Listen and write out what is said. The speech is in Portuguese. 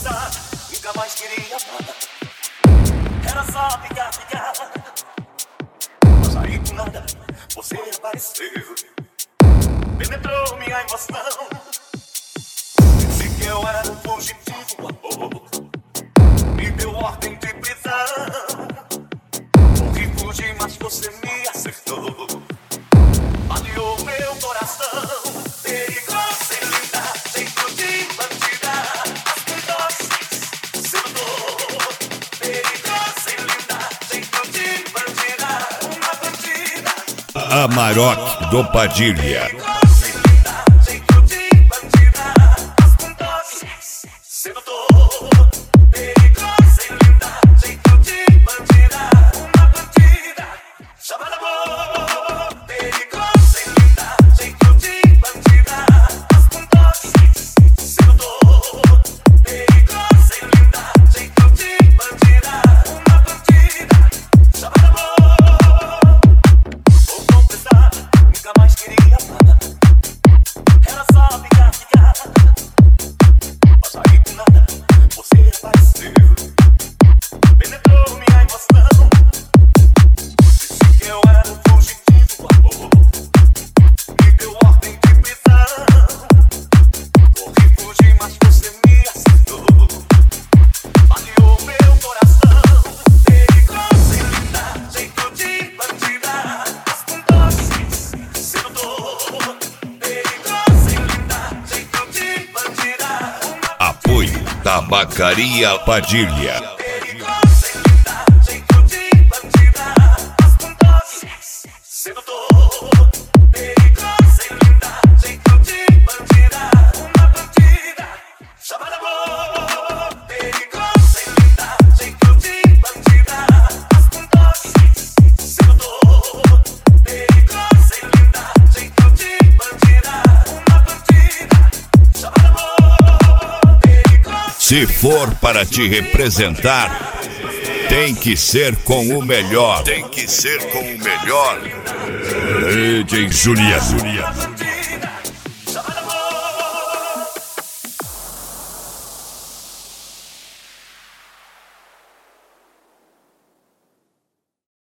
confessar, nunca mais queria amar. Era só ficar. Mas aí do nada você apareceu, penetrou minha emoção. Disse que eu era um fugitivo amor, me deu ordem de prisão. Corri, fugi, mas você me acertou, baleou meu coração. Perigosa e linda, jeito de bandida, as doces, sedutor. Perigosa e linda, jeito de bandida, uma bandida. Amarok do Padilha. Perigosa e linda, jeito de bandida, as doces, sedutor. Perigosa e linda, jeito de bandida, uma bandida chamada amor. Perigosa e linda, jeito de bandida, as doces, sedutor. Perigosa e linda, jeito de bandida, uma bandida chamada amor. Vou confessar, nunca mais queria amar. Era só ficar. Mas aí do nada você apareceu, penetrou minha emoção. Disse que eu era um fugitivo amor, me deu ordem de prisão. Corri, fugi, mas você me acertou, baleou meu coração. Perigosa e linda, jeito de bandida, as doces, sedutor. Perigosa e linda, jeito de bandida, uma Apoio Tabacaria Padilha. perigosa e linda, jeito de bandida, as doces, sedutor. Perigosa e linda, jeito de bandida, uma bandida chamada amor. Perigosa e linda, jeito de bandida, as doces, sedutor. Perigosa e linda, jeito de bandida, uma bandida chamada amor. Perigosa. Se for para te representar, tem que ser com o melhor. Tem que ser com o melhor. DJ Juliano.